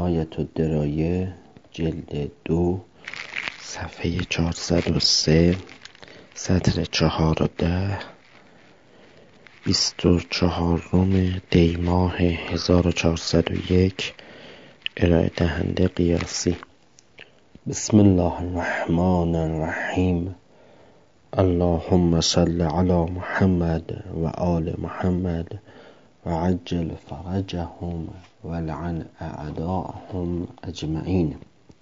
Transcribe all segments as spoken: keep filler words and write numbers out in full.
نهایت الدرایه جلد دو صفحه چهارصد و سه سطر چهار و ده بیست و چهارم دی ماه هزار و چهارصد و یک ارائه دهنده قیاسی. بسم الله الرحمن الرحیم. اللهم صل علی محمد و آل محمد و عجل فرجهم و لعن اعداءهم اجمعین.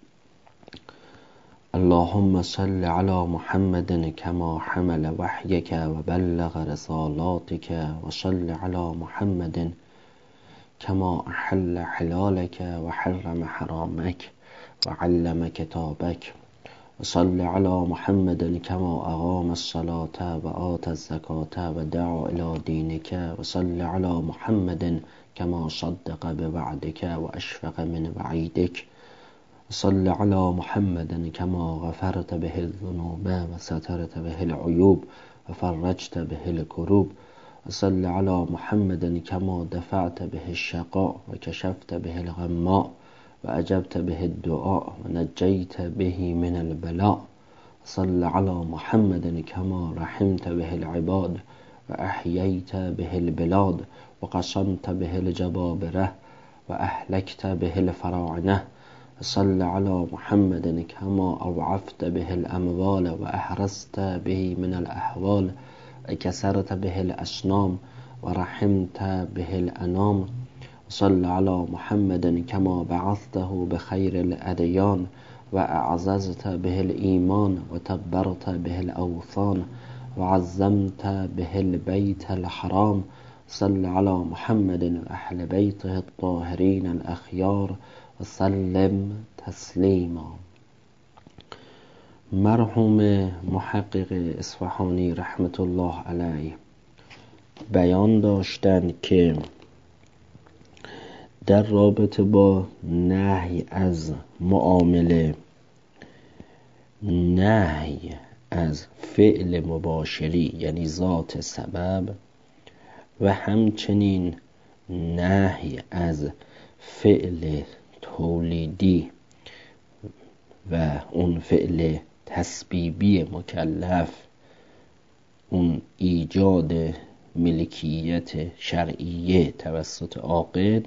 اللهم صل علی محمد کما حمل وحیک و بلغ رسالاتک و صل علی محمد کما احل حلالک و حرم حرامک و علم کتابک و صل علی محمد کما اقام الصلاة و آت الزکاة و دعا الی دینک و صل علی محمد کما صدق بوعدک و اشفق من وعیدک و صل علی محمد کما غفرت به الذنوب و سترت به العیوب و فرجت به الکروب و صل علی محمد کما دفعت به الشقاء و کشفت به الغماء و اجبت به الدعاء و نجیت به من البلاء و صل علی محمد کما رحمت به العباد و احییت به البلاد و قسمت به الجبابره و اهلکت به الفراعنه و صل علی محمد کما اوعفت به الاموال و احرست به من الاحوال و کسرت به الاسنام و رحمت به الانام. صل علی محمد کما بعثته بخیر الادیان و اعززت به الایمان و تبرت به الاوثان و عظمت به البیت الحرام. صل علی محمد و اهل بیته الطاهرین الاخیار و سلم تسلیما. مرحوم محقق اصفهانی رحمت الله علیه بیان داشتند که در رابطه با نهی از معامله، نهی از فعل مباشری یعنی ذات سبب و همچنین نهی از فعل تولیدی و اون فعل تسبیبی مکلف، اون ایجاد ملکیت شرعیه توسط عاقد،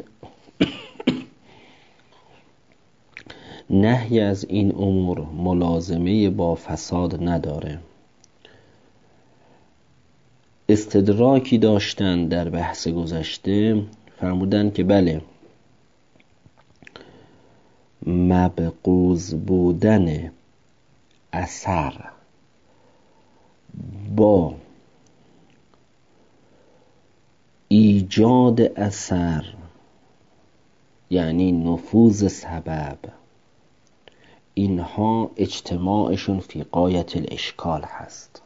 نهی از این امور ملازمه با فساد نداره. استدراکی داشتن در بحث گذشته، فرمودن که بله، مبغوض بودن اثر با ایجاد اثر یعنی نفوذ سبب، اینها اجتماعشون فی غایت الاشکال هست.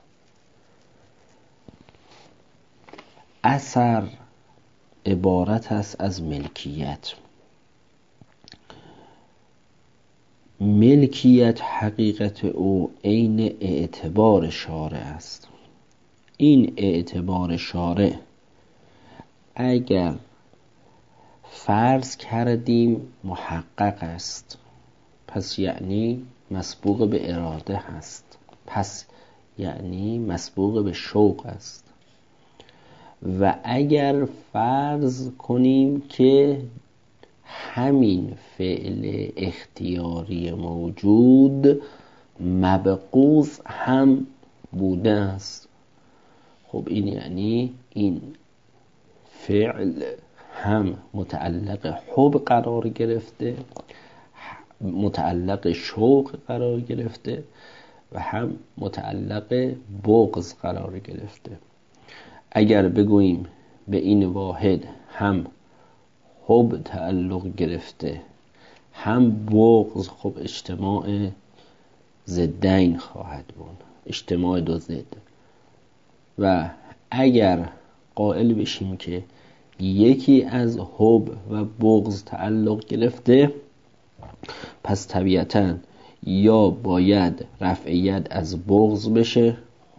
اثر عبارت است از ملکیت. ملکیت حقیقت او عین اعتبار شارع است. این اعتبار شارع اگر فرض کردیم محقق است، پس یعنی مسبوق به اراده هست، پس یعنی مسبوق به شوق است. و اگر فرض کنیم که همین فعل اختیاری موجود مبغوض هم بوده است، خب این یعنی این فعل هم متعلق حب قرار گرفته، متعلق شوق قرار گرفته و هم متعلق بغض قرار گرفته. اگر بگوییم به این واحد هم حب تعلق گرفته هم بغض، خب اجتماع ضدین خواهد بود، اجتماع دو ضد. و اگر قائل بشیم که یکی از حب و بغض تعلق گرفته، پس طبیعتاً یا باید رفع ید از بغض بشه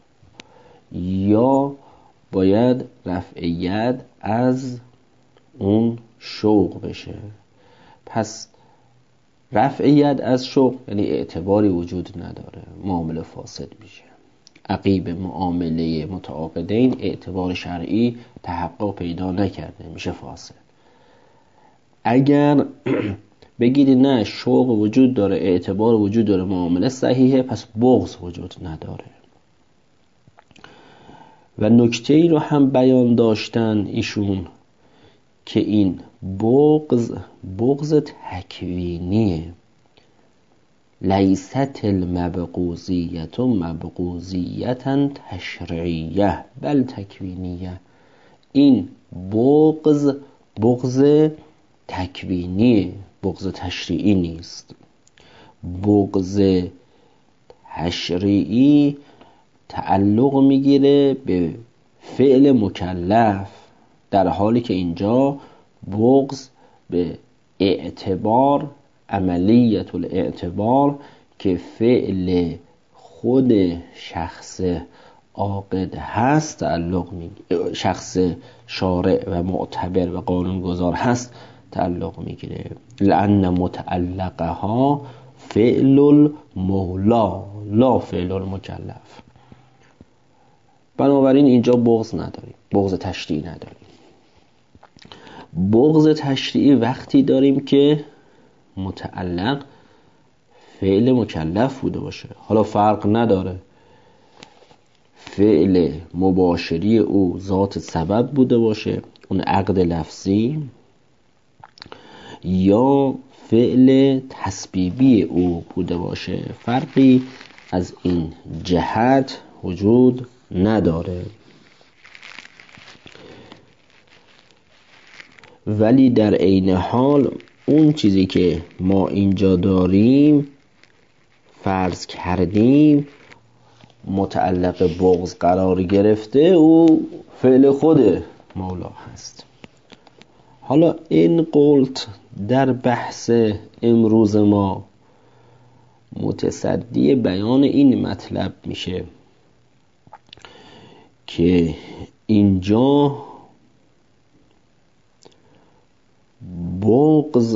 یا باید رفع ید از اون شوق بشه. پس رفع ید از شغل یعنی اعتباری وجود نداره، معامله فاسد میشه. عقیب معامله متعاقدین اعتبار شرعی تحقق پیدا نکرده، میشه فاسد. اگر بگیری نه شوق وجود داره، اعتبار وجود داره، معامله صحیحه، پس بغض وجود نداره. و نکته ای رو هم بیان داشتن ایشون که این بغض بغض تکوینیه. لیست المبغوزیت مبغوزیتا تشریعیه بل تکوینیه. این بغض بغض تکوینیه، بغض تشریعی نیست. بغض تشریعی تعلق میگیره به فعل مکلف، در حالی که اینجا بغض به اعتبار، عملیت الاعتبار که فعل خود شخص عاقد هست تعلق میگیره، شخص شارع و معتبر و قانونگذار هست تعلق میگیره. لأن متعلقها فعل المولا لا فعل المکلف. بنابراین اینجا بغض نداریم، بغض تشریعی نداریم. بغض تشریعی وقتی داریم که متعلق فعل مکلف بوده باشه. حالا فرق نداره فعل مباشری او ذات سبب بوده باشه، اون عقد لفظی، یا فعل تسبیبی او بوده باشه، فرقی از این جهت وجود نداره. ولی در عین حال اون چیزی که ما اینجا داریم فرض کردیم متعلق بغض قرار گرفته، او فعل خود مولا هست. حالا این قلت در بحث امروز ما متصدی بیان این مطلب میشه که اینجا بغض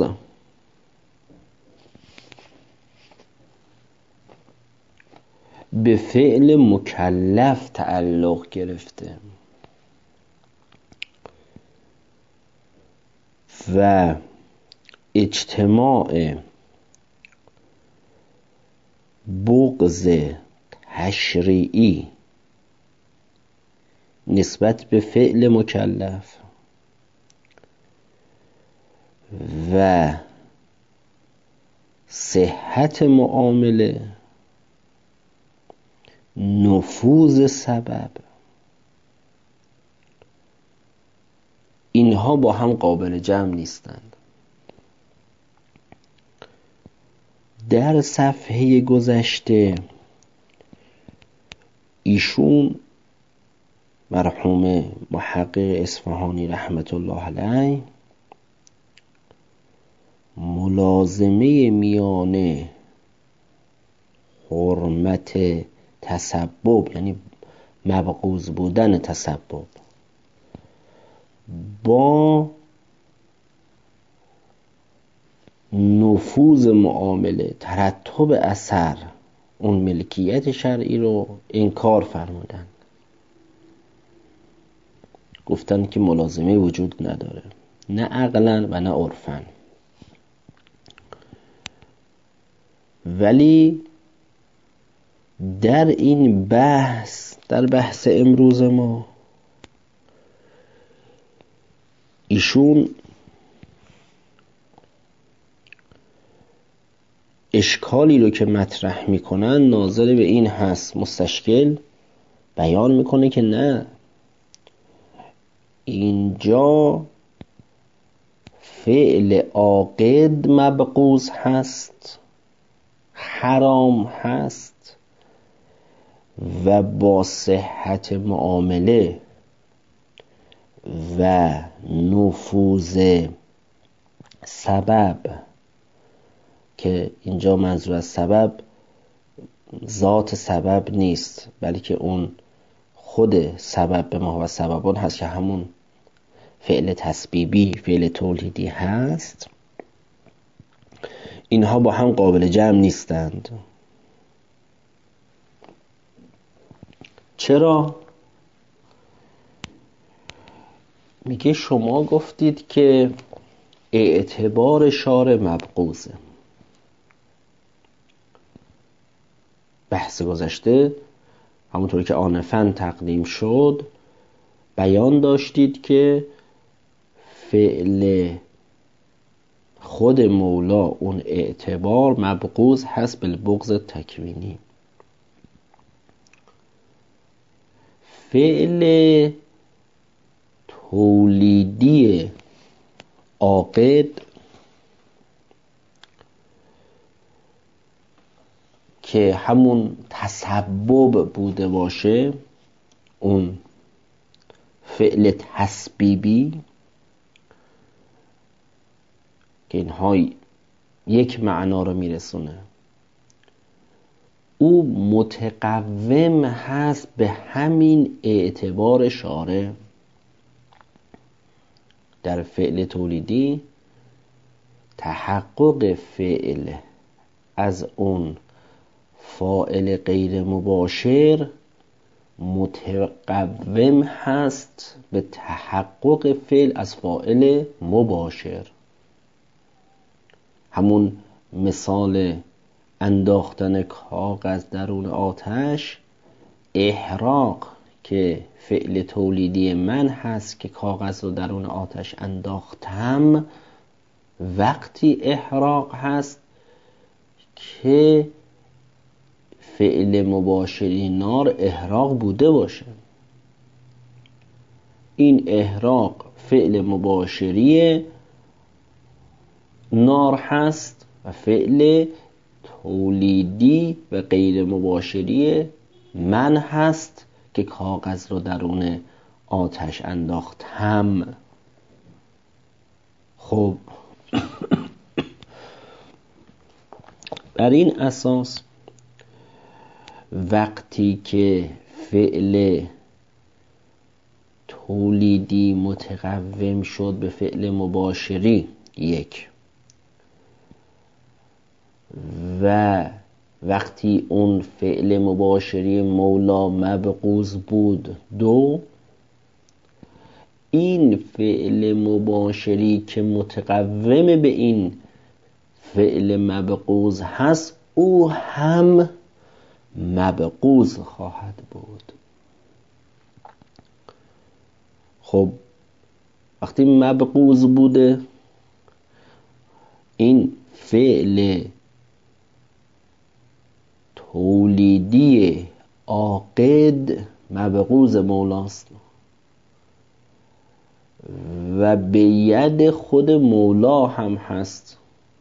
به فعل مکلف تعلق گرفته و اجتماع بغض تشریعی نسبت به فعل مکلف و صحت معامله، نفوذ سبب، اینها با هم قابل جمع نیستند. در صفحه گذشته ایشون مرحوم محقق اصفهانی رحمت الله علیه ملازمه میان حرمت تسبب یعنی مبغوض بودن تسبب با نفوذ معامله، ترتب اثر اون ملکیت شرعی رو انکار فرمودن. گفتن که ملازمه وجود نداره، نه عقلا و نه عرفا. ولی در این بحث، در بحث امروز ما، ایشون اشکالی رو که مطرح میکنن ناظر به این هست، مستشکل بیان میکنه که نه، اینجا فعل عاقد مبغوض هست، حرام هست و با صحت معامله و نفوذ سبب، که اینجا منظور از سبب ذات سبب نیست بلکه اون خود سبب به ما و سببان هست که همون فعل تسبیبی، فعل تولیدی هست. اینها با هم قابل جمع نیستند. چرا؟ میگه شما گفتید که اعتبار شارع مبغوضه. بحث گذشته همونطور که آنفن تقدیم شد بیان داشتید که فعل خود مولا اون اعتبار مبغوض هست بالبغض تکوینی. فعل تولیدی عاقد که همون تسبب بوده باشه، اون فعل تسبیبی که اینها یک معنا رو میرسونه، او متقوم هست به همین اعتبار شارع. در فعل تولیدی تحقق فعل از اون فاعل غیر مباشر متقوم هست به تحقق فعل از فاعل مباشر. همون مثال انداختن کاغذ درون آتش، احراق که فعل تولیدی من هست که کاغذ رو درون آتش انداختم، وقتی احراق هست که فعل مباشری نار احراق بوده باشه. این احراق فعل مباشری نار هست و فعل تولیدی و غیر مباشری من هست که کاغذ رو درون آتش انداختم. خب بر این اساس وقتی که فعل تولیدی متقوم شد به فعل مباشری یک، و وقتی اون فعل مباشری مولا مبغوض بود دو، این فعل مباشری که متقوم به این فعل مبغوض هست او هم مبغوض خواهد بود. خب وقتی مبغوض بوده، این فعل تولیدی عاقد مبغوض مولاست و به ید خود مولا هم هست.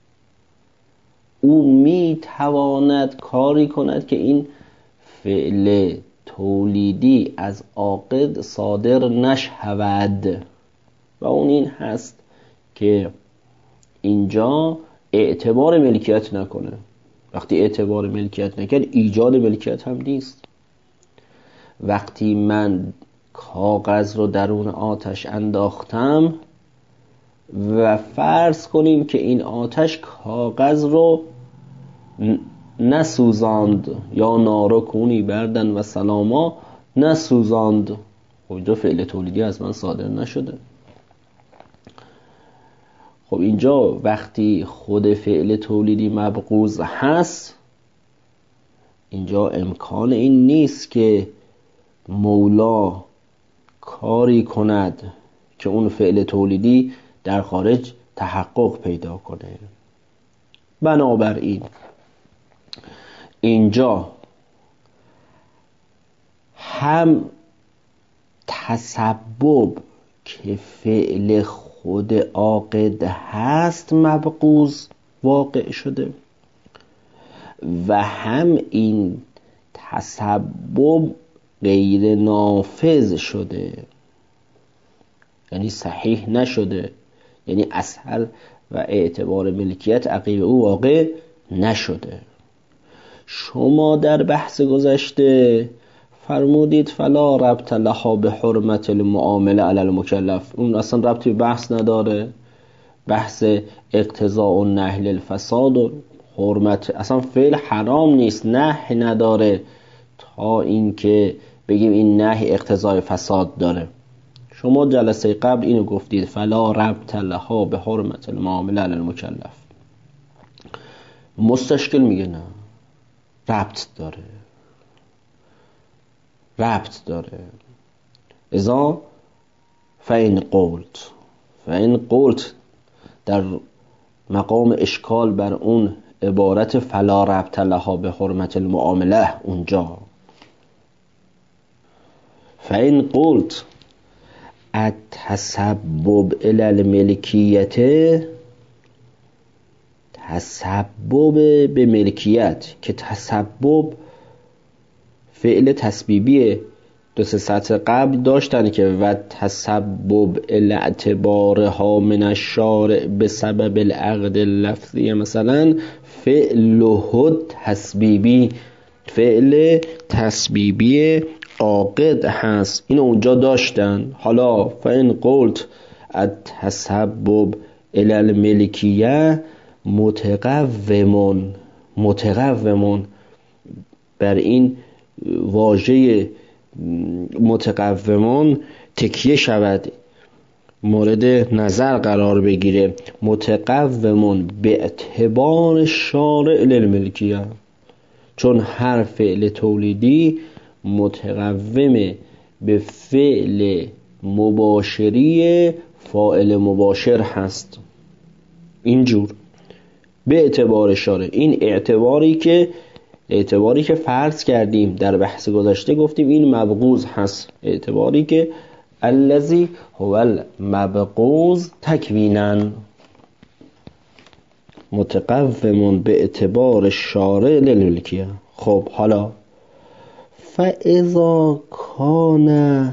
او می تواند کاری کند که این فعل تولیدی از عاقد صادر نشود و اون این هست که اینجا اعتبار ملکیت نکنه. وقتی اعتبار ملکیت نکرد ایجاد ملکیت هم نیست. وقتی من کاغذ رو درون آتش انداختم و فرض کنیم که این آتش کاغذ رو نسوزاند، یا نارکونی بردن و سلاما نسوزاند، خب اینجا فعل تولیدی از من صادر نشده. خب اینجا وقتی خود فعل تولیدی مبغوض هست، اینجا امکان این نیست که مولا کاری کند که اون فعل تولیدی در خارج تحقق پیدا کنه. بنابراین اینجا هم تسبب که فعل خود عاقد هست مبغوض واقع شده و هم این تسبب غیر نافذ شده، یعنی صحیح نشده، یعنی اصل و اعتبار ملکیت عقیب او واقع نشده. شما در بحث گذشته فرمودید فلا ربط لها به حرمت المعامله علی المکلف، اون اصلا ربطی به بحث نداره، بحث اقتضاء و نهی الفساد و حرمت، اصلا فعل حرام نیست، نهی نداره تا اینکه بگیم این نهی اقتضای فساد داره. شما جلسه قبل اینو گفتید فلا ربط لها به حرمت المعامله علی المکلف. مستشکل میگه نه، ربط داره، ربط داره. اذا فین قلت، فین قلت در مقام اشکال بر اون عبارت فلا ربط لها به حرمت المعامله اونجا. فین قلت التسبب الی الملکیت، تسبب به ملکیت که تسبب فعل تسبیبیه. دو سه سطر قبل داشتن که و تسبب الاعتبارها من الشارع به سبب العقد اللفظی، مثلا فعل تسبیبی فعل تسبیبی عاقد هست، اینو اونجا داشتن. حالا فإن قلت التسبب الی الملکیه متقومون، متقومون بر این واژه متقومون تکیه شود، مورد نظر قرار بگیره. متقومون به اعتبار شارع للملکیه، چون هر فعل تولیدی متقوم به فعل مباشری فاعل مباشر هست. اینجور به اعتبار شارع، این اعتباری که اعتباری که فرض کردیم در بحث گذشته، گفتیم این مبغوض هست، اعتباری که الذی هو المبغوض تکوینا، متقوم به اعتبار شارع للملکیه. خب حالا فاذا کان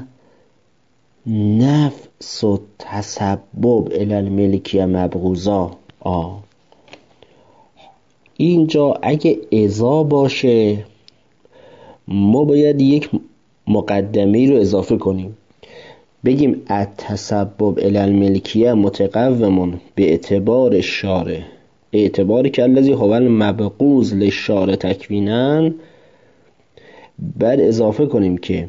نفس تسبب الی الملکیه مبغوضا، آه اینجا اگه اذا باشه ما باید یک مقدمه رو اضافه کنیم، بگیم التسبب الی الملکیه متقوم به اعتبار شارع، اعتباری که الذی هو المبغوض للشارع تکوینا، بعد اضافه کنیم که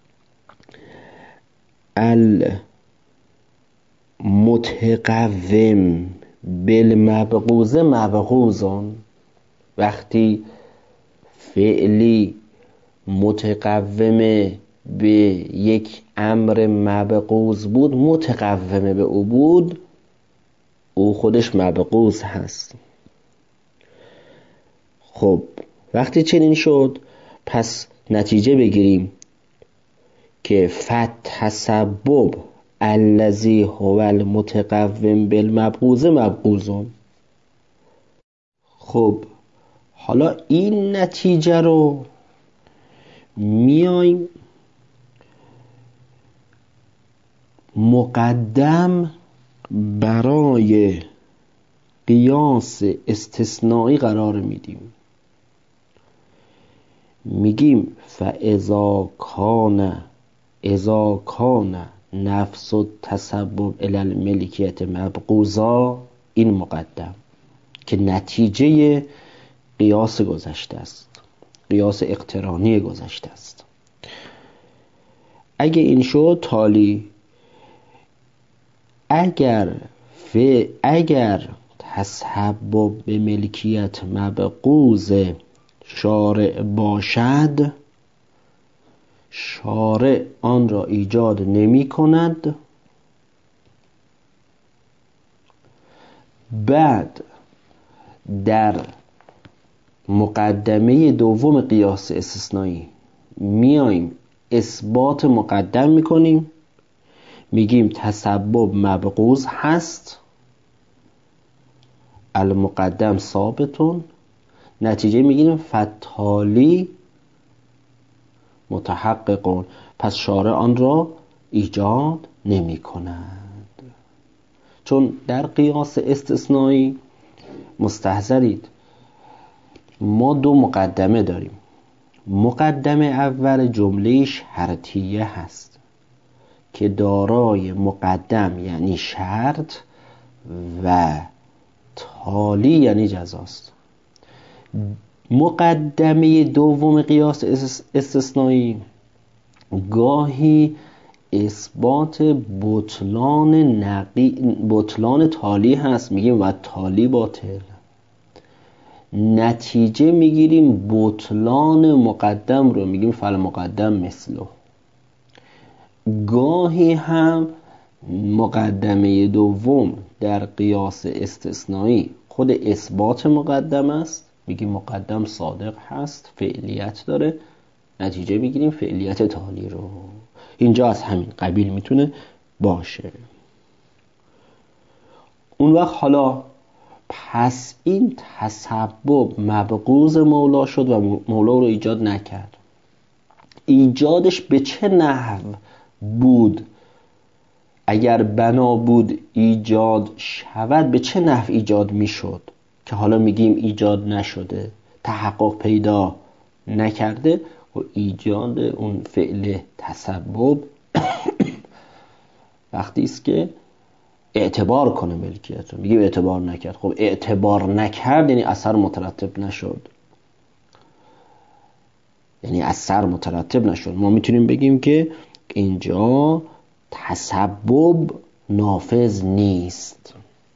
المتقوم بالمبغوض مبغوضون. وقتی فعلی متقوم به یک امر مبغوض بود، متقوم به او بود، او خودش مبغوض هست. خب وقتی چنین شد پس نتیجه بگیریم که فالتسبب الذی هو المتقوم بالمبغوض مبغوضون. خب حالا این نتیجه رو میایم مقدم برای قیاس استثنایی قرار میدیم، میگیم فاذا کان اذا کان نفس التسبب الی الملکیت مبغوضا، این مقدم که نتیجه قیاس گذشته است، قیاس اقترانی گذشته است. اگه این شد تالی اگر ف اگر تسبب به ملکیت مبغوض شارع باشد، شارع آن را ایجاد نمی کند، بعد در مقدمه دوم قیاس استثنایی میایم اثبات مقدم میکنیم، میگیم تسبب مبغوض هست، المقدم ثابتون، نتیجه میگیریم فتالی متحققون، پس شارع آن را ایجاد نمی کند. چون در قیاس استثنایی مستحضرید ما دو مقدمه داریم. مقدمه اول جمله شرطیه هست که دارای مقدم یعنی شرط و تالی یعنی جزاست. مقدمه دوم قیاس استثنایی گاهی اثبات بطلان نقی بطلان تالی هست، میگیم و تالی باطل. نتیجه میگیریم بطلان مقدم رو، میگیم فعل مقدم مثله. گاهی هم مقدمه دوم در قیاس استثنایی خود اثبات مقدم است، میگیم مقدم صادق هست، فعلیت داره، نتیجه میگیریم فعلیت تالی رو. اینجا از همین قبیل میتونه باشه. اون وقت حالا پس این تسبب مبغوض مولا شد و مولا رو ایجاد نکرد. ایجادش به چه نحو بود؟ اگر بنا بود ایجاد شود به چه نحو ایجاد میشد که حالا میگیم ایجاد نشده، تحقق پیدا نکرده؟ و ایجاد اون فعل تسبب وقتی است که اعتبار کنه ملکیت رو. میگیم اعتبار نکرد. خب اعتبار نکرد یعنی اثر مترتب نشد، یعنی اثر مترتب نشد. ما میتونیم بگیم که اینجا تسبب نافذ نیست،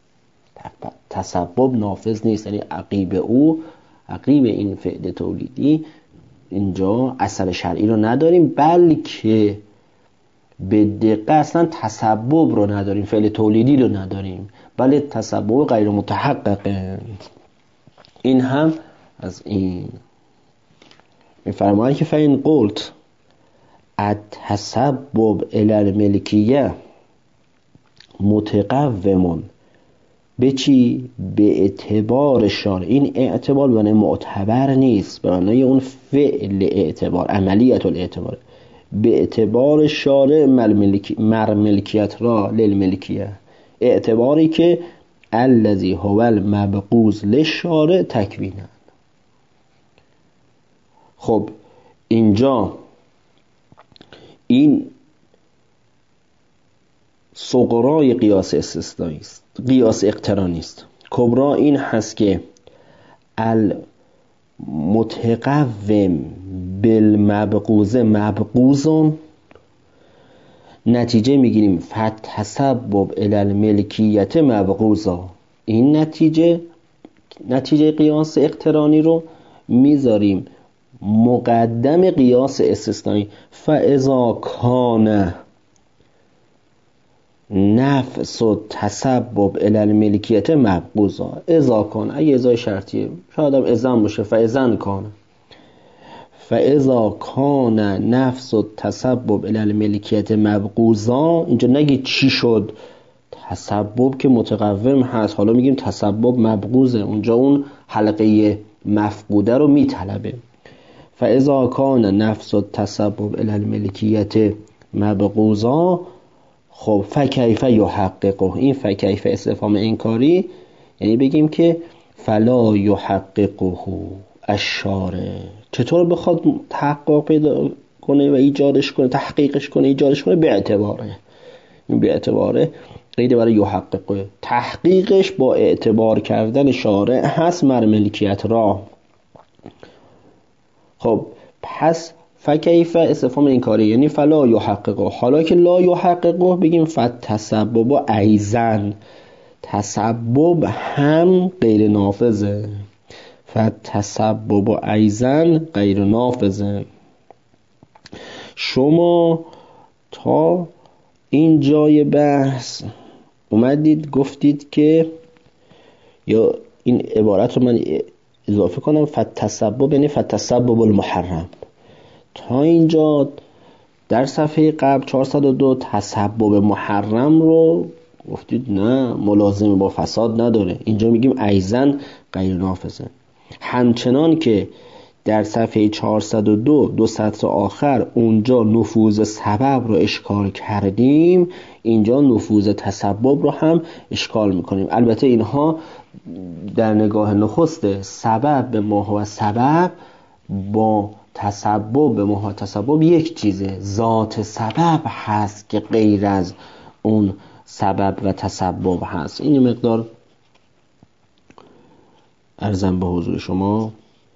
تسبب نافذ نیست، یعنی عقیب او، عقیب این فعل تولیدی اینجا اثر شرعی رو نداریم، بلکه به دقت اصلا تسبب رو نداریم، فعل تولیدی رو نداریم، بله تسبب غیر متحققه. این هم از این میفرماید که فین قلت التسبب الی الملکیه متقوم به چی؟ به اعتبار شارع. این اعتبار به معنی معتبر نیست، به معنی اون فعل اعتبار، عملیت الاعتبار، به اعتبار شارع مر ملکیت را للملکیه، اعتباری که الذی هو المبغوض للشارع تکوینا. خب اینجا این صغرای قیاس استثنایی است، قیاس اقترانی است. کبرا این هست که المتقوم بالمبغوض مبغوضون، نتیجه میگیریم فتسبب الی الملکیت مبغوضا. این نتیجه نتیجه قیاس اقترانی رو میذاریم مقدم قیاس استثنایی. فاذا کان نفس و تسبب الی الملکیت مبغوضا، اذا کان، اگه ازای شرطیه شاید هم اذن باشه، فاذن کان، فاذا کان نفس و تسبب الی الملکیت مبغوضا، اینجا نگی چی شد، تسبب که متقوم هست، حالا میگیم تسبب مبغوضه، اونجا اون حلقه مفقوده رو میطلبه. فاذا کان نفس و تسبب الی الملکیت مبغوضا، خب فکیف یحققه، این فکیف استفهام انکاری، یعنی بگیم که فلا یحققه الشارع، چطور بخواد تحقق پیدا کنه و ایجادش کنه، تحقیقش کنه، ایجادش کنه؟ به اعتباره، این به اعتباره قید برای یحققه، تحقیقش با اعتبار کردن شارع هست مر ملکیت را. خب پس فکیف استفهام انکاری، یعنی فلا یحققه. حالا که لا یحققه بگیم فتسبب ایزن، تسبب هم غیر نافذه، فتسبب ایزن غیر نافذه. شما تا این جای بحث اومدید گفتید که، یا این عبارت رو من اضافه کنم، فتسبب یعنی فتسبب المحرم. تا اینجا در صفحه قبل چهارصد و دو تسبب محرم رو گفتید نه ملازمه با فساد نداره، اینجا میگیم ایزن غیر نافذه. همچنان که در صفحه چهارصد و دو دو سطر آخر اونجا نفوذ سبب رو اشکال کردیم، اینجا نفوذ تسبب رو هم اشکال میکنیم. البته اینها در نگاه نخست سبب به ما و سبب با تسبب به ما و تسبب یک چیزه، ذات سبب هست که غیر از اون سبب و تسبب هست. این مقدار عرضم به حضور شما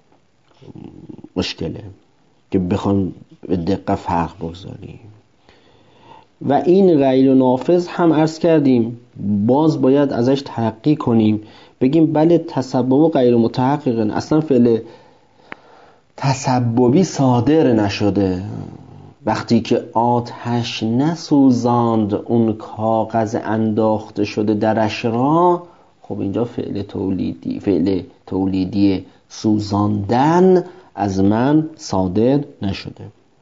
مشکله که بخوام به دقت فرق بگذاریم. و این غیر نافذ هم عرض کردیم باز باید ازش تحقیق کنیم، بگیم بله تسبب و غیر متحققن، اصلا فعل تسببی صادر نشده. وقتی که آتش نسوزاند اون کاغذ انداخته شده درش را، خب اینجا فعل تولیدی فعل تولیدی سوزاندن از من صادر نشده.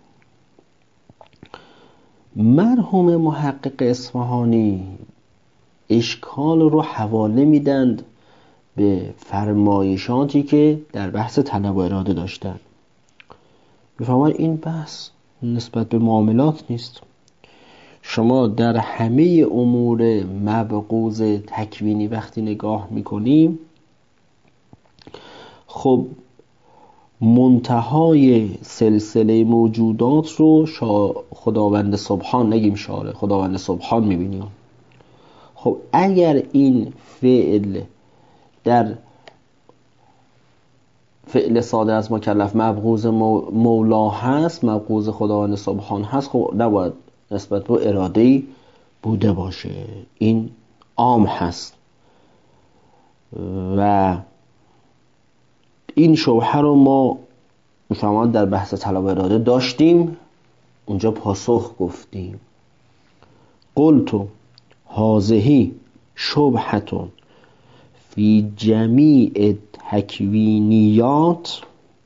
مرحوم محقق اصفهانی اشکال رو حواله میدند به فرمایشاتی که در بحث طلب و اراده داشتن. میفهمن این بحث نسبت به معاملات نیست. شما در همه امور مبغوض تکوینی وقتی نگاه میکنیم، خب منتهای سلسله موجودات رو خداوند سبحان، نگیم شارع، خداوند سبحان میبینیم. خب اگر این فعل در فعل صادر از مکلف مبغوض مولا هست، مبغوض خداوند سبحان هست، خب نباید نسبت به اراده‌ای بوده باشه. این عام هست و این شبهه رو ما میفهمند در بحث طلب اراده داشتیم، اونجا پاسخ گفتیم. قلتو هذه شبهتون فی جمیع تکوینیات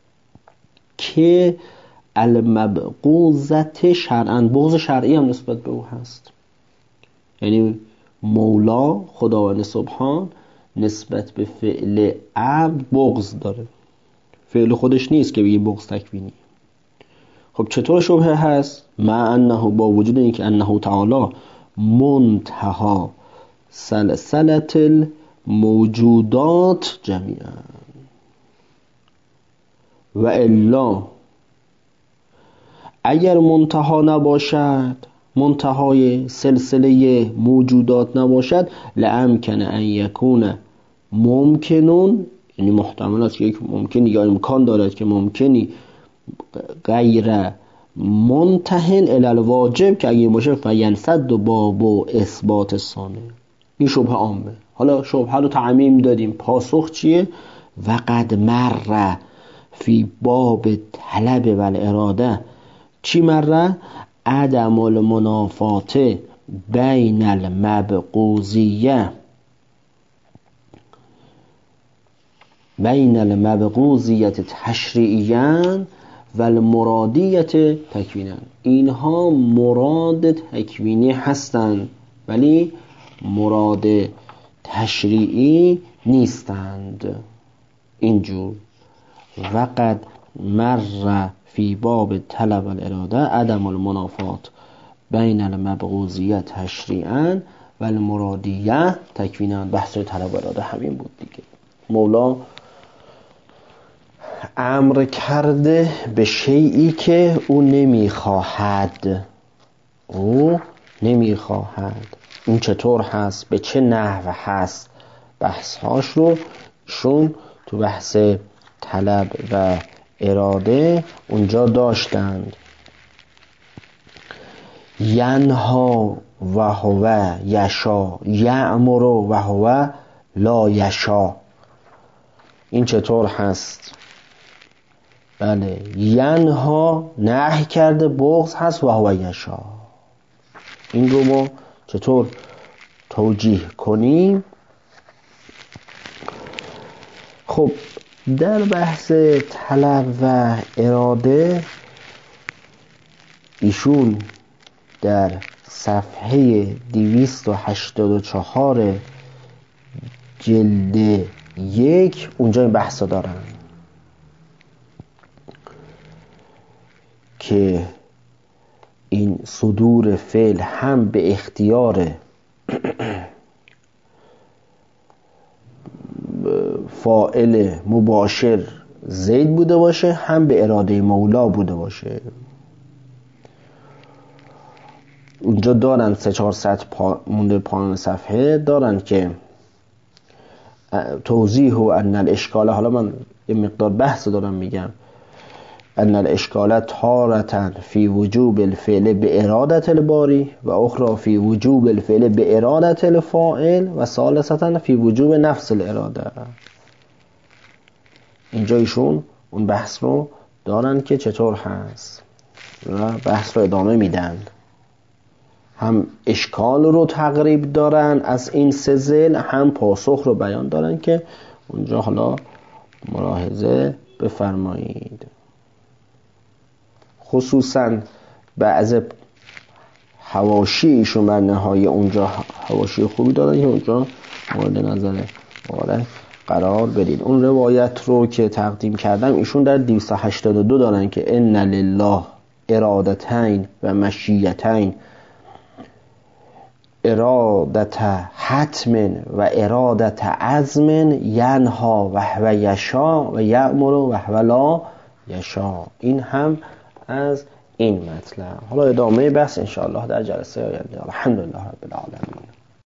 که المبغوضت شرعاً، بغض شرعی هم نسبت به او هست. یعنی مولا خداوند سبحان نسبت به فعل عبد بغض داره، فعل خودش نیست که بگی بغض تکوینی. خب چطور شبهه هست؟ مع انه، با وجود اینکه انه تعالی منتها سلسلة الموجودات جمیعا و الا اگر منتها نباشد، منتهای سلسله موجودات نباشد، لامکن ان یکون ممکنون، یعنی محتمل است که یک ممکنی یا امکان دارد که ممکنی غیر منتهن الی الواجب که اگه باشه فینسد و باب و اثبات ثانه. این شبه عامه. حالا شبه رو تعمیم دادیم، پاسخ چیه؟ وقد مر فی باب طلب و الاراده. چی مره؟ عدم المنافات بین المبغوضیه بین المبغوضیت تشریعیاً و المرادیت تکویناً. اینها مراد تکوینی هستند ولی مراد تشریعی نیستند. اینجور وقد مر فی باب طلب الاراده عدم المنافات بین المبغوضیت تشریعاً و المرادیه تکویناً. بحث طلب اراده همین بود دیگه. مولا امر کرده به شیئی که او نمیخواهد، او نمیخواهد. این چطور هست؟ به چه نحو هست؟ بحثهاش رو شون تو بحث طلب و اراده اونجا داشتند. ینها و هو یشا، یأمر و هو لا یشا. این چطور هست؟ بله، ینها نهی کرده بغض هست و هو یشا. این رو ما چطور توجیه کنیم؟ خب در بحث طلب و اراده ایشون در صفحه دویست و هشتاد و چهار جلد یک اونجا این بحثا دارن که این صدور فعل هم به اختیار فاعل مباشر زید بوده باشه، هم به اراده مولا بوده باشه. اونجا دارن سه چهار سطر پا مونده پایان صفحه دارن که توضیح و ان الاشکال، حالا من یه مقدار بحث دارم میگم، ان الاشکال تارة فی وجوب الفعل به ارادت الباری و اخرى فی وجوب الفعل به ارادت الفاعل و ثالثة فی وجوب نفس الاراده. اینجا ایشون اون بحث رو دارن که چطور هست و بحث رو ادامه میدن. هم اشکال رو تقریب دارن از این سه ذیل، هم پاسخ رو بیان دارن که اونجا حالا ملاحظه بفرمایید. خصوصا بعض حواشی ایشون بر نهایی اونجا حواشی خوبی دادن که اونجا مورد نظر آره قرار بدید. اون روایت رو که تقدیم کردم ایشون در دویست و هشتاد و دو دارن که ان لله ارادتین و مشیتین، ارادت حتم و ارادت عزم، ینها و هو یشا و یأمر و هو لا یشا. این هم از این مطلب. حالا ادامه بحث انشاءالله در جلسه آینده. الحمدلله رب العالمین.